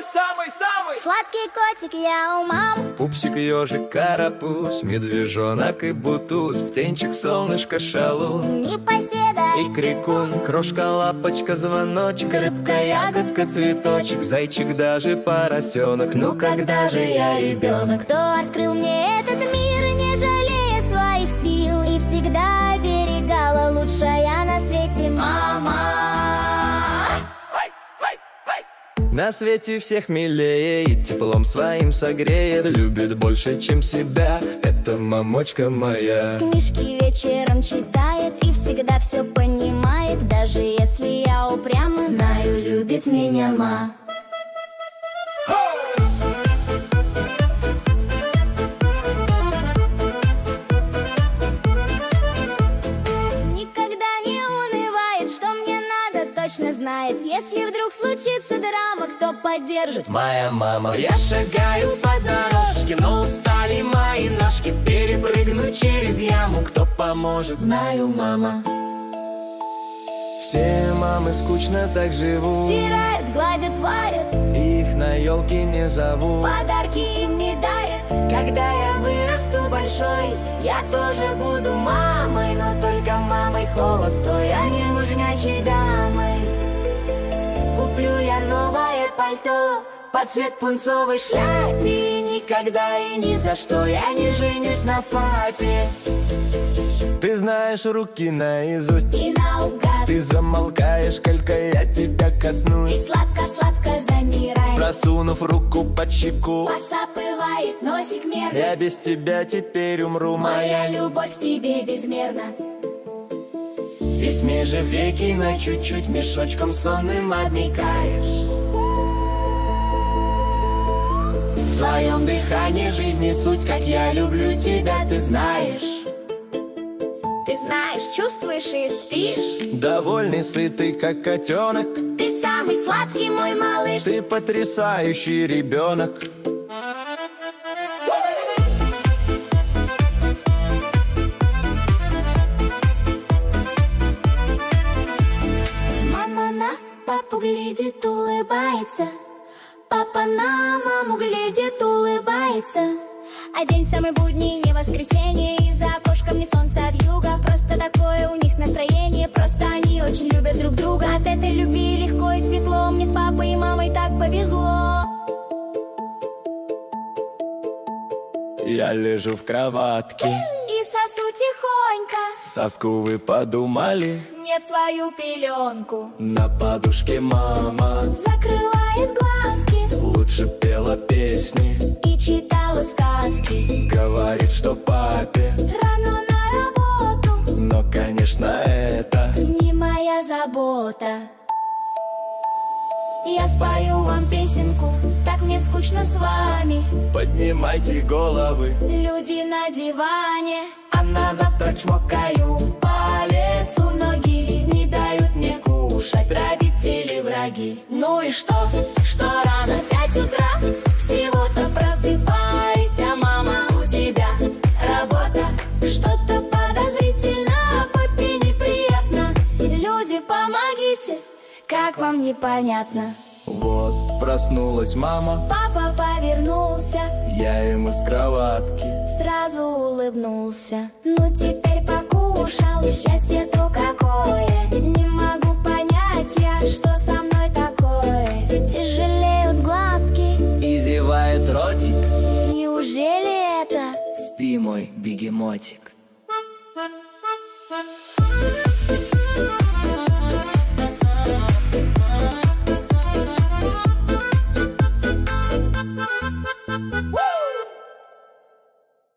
самый-самый Сладкий котик я у мам. Пупсик, ежик, карапуз, медвежонок и бутуз, птенчик, солнышко, шалун, Непоседа и крикун, крошка, лапочка, звоночек, рыбка, ягодка, цветочек, зайчик, даже поросенок. Ну когда же я ребенок? Кто открыл мне этот мир, не жалея своих сил, и всегда оберегала лучшая на свете мама. На свете всех милее и теплом своим согреет, любит больше, чем себя, это мамочка моя. Книжки вечером читает и всегда все понимает, даже если я упряма, знаю, любит меня мама. Никогда не унывает, что мне надо, точно знает. Если вдруг случится драма, кто поддержит? Моя мама. Я шагаю по дорожке, но устали мои ножки. Перепрыгну через яму, кто поможет? Знаю, мама. Все мамы скучно так живут, Стирают, гладят, варят, их на елке не зовут. подарки им не дарят. Когда я вырасту большой, я тоже буду мамой, но только мамой холостой, а не мужнячей дамой. Куплю я новое пальто под цвет пунцовой шляпе, и никогда и ни за что я не женюсь на папе. Ты знаешь руки наизусть, И наугад, ты замолкаешь, только я тебя и коснусь, сладко-сладко замирает, просунув руку под щеку. посапывает носик мерно. Я без тебя теперь умру, Моя любовь к тебе безмерна. И смежив веки на чуть-чуть, мешочком сонным обмикаешь. В твоем дыхании жизни суть, как я люблю тебя, ты знаешь. Ты знаешь, чувствуешь и спишь. довольный, сытый, как котенок. Ты самый сладкий мой малыш. Ты потрясающий ребенок. Мама на папу глядит, улыбается. Папа на маму глядит, улыбается. А день самый будний, не воскресенье, и за окошком не солнце, а вьюга. Просто такое у них настроение, просто они очень любят друг друга. От этой любви легко и светло, мне с папой и мамой так повезло. Я лежу в кроватке, И сосу тихонько, соску вы подумали? нет свою пеленку. На подушке мама Закрывает глазки лучше пела песни, и читала сказки. говорит, что папе, Рано на работу, но, конечно, это не моя забота. Я спою вам песенку, так мне скучно с вами. поднимайте головы. Люди на диване, А на завтрак чмокаю палец у ноги, не дают мне кушать родители враги. Ну и что рано, 5 утра, Всего-то просыпайся, мама, у тебя работа. Что-то подозрительно, папе неприятно. Люди, помогите, как вам непонятно? Вот проснулась мама, Папа повернулся, я ему с кроватки. сразу улыбнулся. Ну теперь покушал, счастье то какое. Не могу понять я, что со мной такое. Тяжелеют глазки, и зевает ротик. неужели это? Спи, мой бегемотик.